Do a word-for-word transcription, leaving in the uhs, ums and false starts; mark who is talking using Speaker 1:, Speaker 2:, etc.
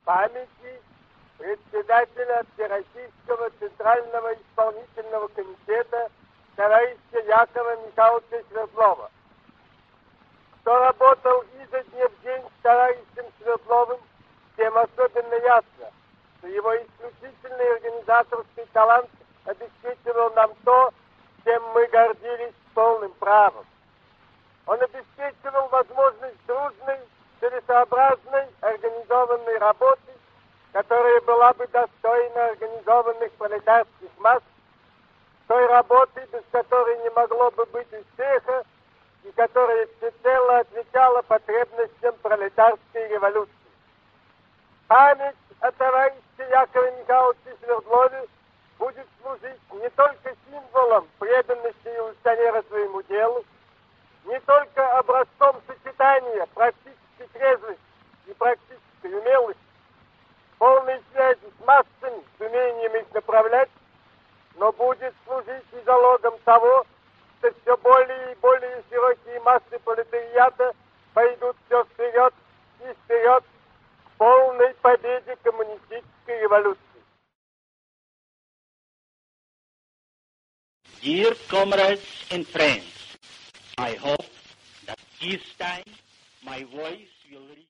Speaker 1: памяти председателя Всероссийского Центрального исполнительного комитета товарища Якова Михайловича Свердлова. Кто работал изо дня в день с товарищем Свердловым, тем особенно ясно, что его исключительный организаторский талант обеспечивал нам то, чем мы гордились полным правом. Он обеспечивал возможность дружной, целесообразной, организованной работы, которая была бы достойна организованных пролетарских масс, той работы, без которой не могло бы быть успеха, и которая всецело отвечала потребностям пролетарской революции. Память о товарище Якове Михайловиче Свердлове будет служить не только символом преданности революционера своему делу, не только образцом сочетания практической трезвости и практической умелости, полной связи с массами, с умением их направлять, но будет служить и залогом того, что все более и более широкие массы пролетариата пойдут все вперед и вперед к полной победе коммунистической революции.
Speaker 2: Dear comrades and friends, I hope that this time my voice will reach